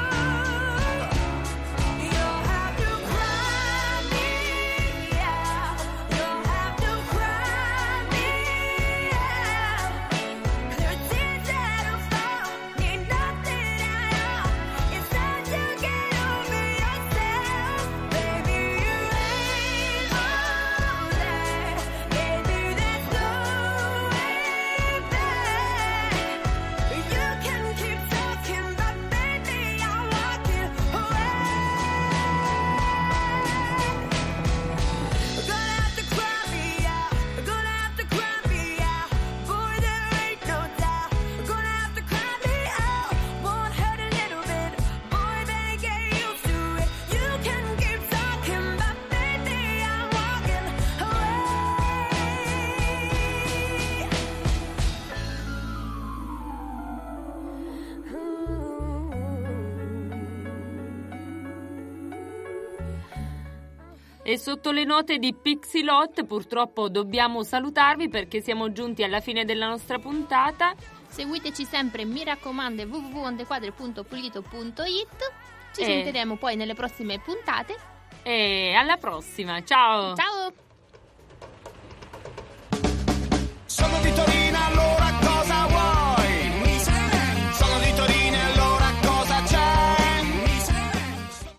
You'll have to cry me out. You'll have to cry me out. The tears that'll fall mean nothing at all. It's time to get over yourself. Baby, you ain't all that. Baby, there's no way back. You can keep talking, but baby, I'm walking away. Gonna have to cry me out. Gonna have to cry me out. Boy, there ain't no doubt. Gonna have to cry me out. Won't hurt a little bit. Boy, better get used to it. You can keep talking, but baby, I'm walking away. E sotto le note di Pixilot purtroppo dobbiamo salutarvi perché siamo giunti alla fine della nostra puntata. Seguiteci sempre, mi raccomando, www.ondequadre.pulito.it. Ci sentiremo poi nelle prossime puntate. E alla prossima, ciao! Ciao!